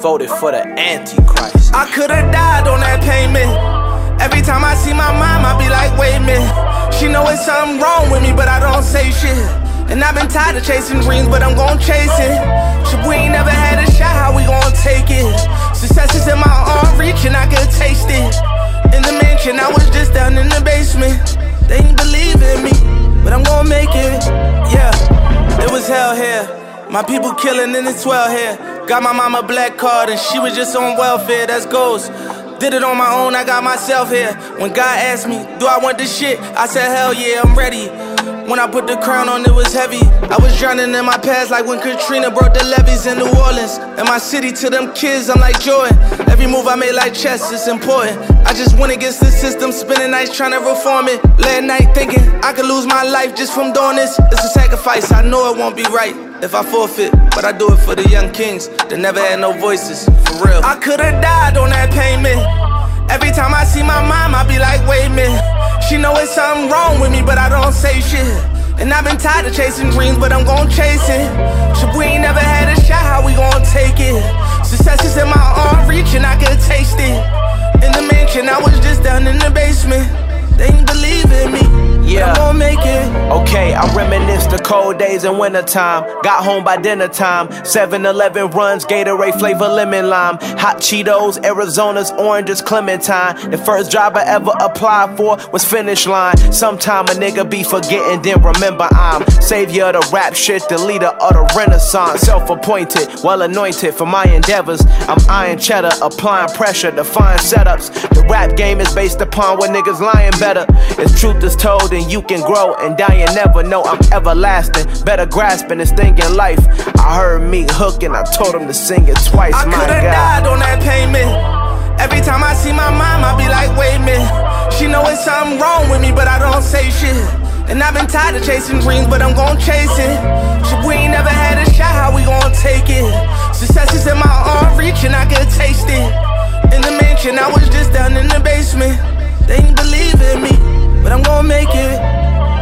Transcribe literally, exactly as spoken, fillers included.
voted for the Antichrist. I could've died on that payment. Every time I see my mom, I be like, wait a minute. She know it's something wrong with me, but I don't say shit. And I've been tired of chasing dreams, but I'm gon' chase it. Shit, we ain't never had a shot, how we gon' take it? Success is in my arm reach and I could taste it. In the mansion, I was just down in the basement. They ain't believe in me, but I'm gon' make it. Yeah, it was hell here. My people killing in the twelve here. Got my mama black card and she was just on welfare, that's ghost. Did it on my own, I got myself here. When God asked me, do I want this shit? I said, hell yeah, I'm ready. When I put the crown on, it was heavy. I was drowning in my past like when Katrina broke the levees in New Orleans. In my city, to them kids, I'm like Jordan. Every move I made like chess, it's important. I just went against the system, spending nights trying to reform it. Late night thinking I could lose my life just from doing this. It's a sacrifice, I know it won't be right if I forfeit, but I do it for the young kings that never had no voices, for real. I could've died on that payment. Every time I see my mom, I be like, wait a minute. She know it's something wrong with me, but I don't say shit. And I've been tired of chasing dreams, but I'm gon' chase it. Shit, we ain't never had a shot, how we gon' take it? Success is in my arm reach and I could taste it. In the mansion, I was just down in the basement. They ain't believe in me. Yeah, I'm gon' make it. Okay, I reminisce the cold days in wintertime. Got home by dinner time. seven eleven runs, Gatorade flavor lemon lime. Hot Cheetos, Arizona's oranges, Clementine. The first job I ever applied for was Finish Line. Sometime a nigga be forgetting, then remember I'm savior of the rap shit, the leader of the renaissance. Self-appointed, well anointed for my endeavors. I'm iron cheddar, applying pressure to find setups. The rap game is based upon what niggas lying better. If truth is told, and you can grow and die and never know I'm everlasting. Better grasping this thing in life. I heard me hook and I told him to sing it twice. I my could've God. died on that payment. Every time I see my mom, I be like, wait a minute. She know it's something wrong with me, but I don't say shit. And I've been tired of chasing dreams, but I'm gon' chase it. Shit, we ain't never had a shot, how we gon' take it? Success is in my arm reach and I could taste it. In the mansion, I was just down in the basement. They ain't believe in me, but I'm gon' make it.